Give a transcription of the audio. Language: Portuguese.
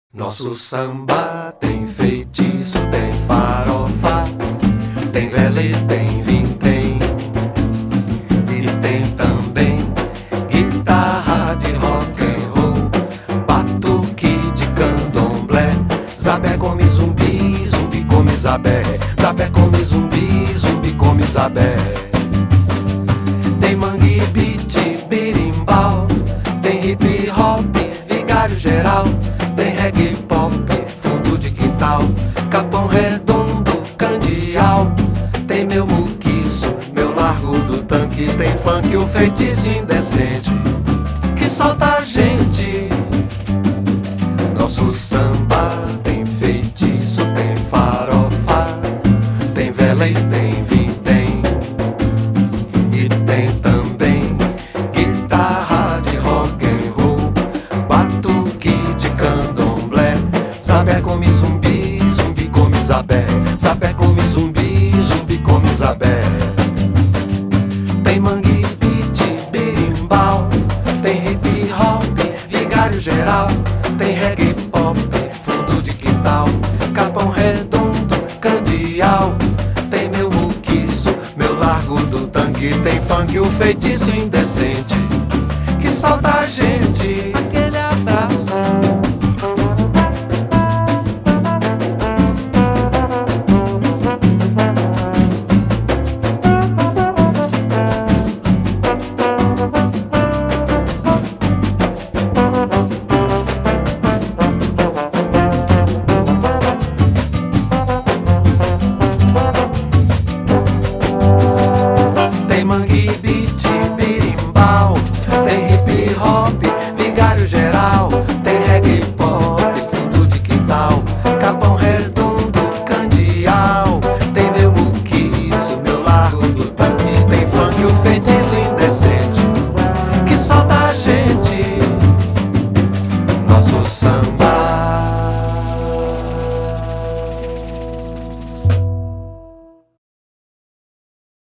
Nosso samba tem feitiço, tem farofa, tem velê, tem vintém e tem também guitarra de rock and roll, batuque de candomblé. Zabé come zumbi, zumbi come zabé, zabé come zumbi, zumbi come zabé. Tem mangue, beat, berimbau, tem hip hop, vigário geral, tem reggae pop, fundo de quintal, Capão Redondo, Candial. Tem meu muquiço, meu largo do tanque, tem funk, o feitiço indecente que solta a gente. Nosso samba tem feitiço, tem farofa, tem vela e tem vintém e tem também guitarra de rock and roll, batuque de candomblé. Zabé come zumbi, zumbi come zabé, zabé come zumbi, zumbi come zabé. Tem mangue, beat, berimbau, tem hip hop, vigário geral, tem reggae pop, fundo de quintal, Capão Redondo, Candial. Tem meu muquiço, meu largo do tanque, tem funk, o feitiço indecente que solta a gente. Aquele abraço. Tem mangue, beat, berimbau, tem hip hop, vigário geral, tem reggae pop, fundo de quintal, Capão Redondo, Candial. Tem meu muquiço, meu largo do tanque, tem funk, o feitiço indecente que solta